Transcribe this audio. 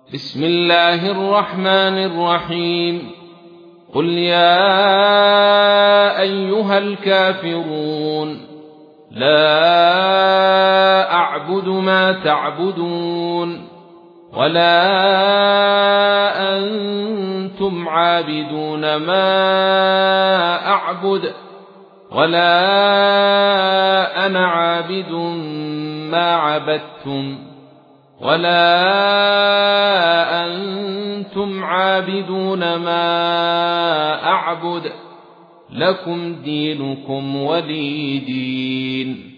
بسم الله الرحمن الرحيم قل يا أيها الكافرون لا أعبد ما تعبدون ولا أنتم عابدون ما أعبد ولا أنا عابد ما عبدتم ولا أنتم عابدون ما أعبد لكم دينكم ولي دين.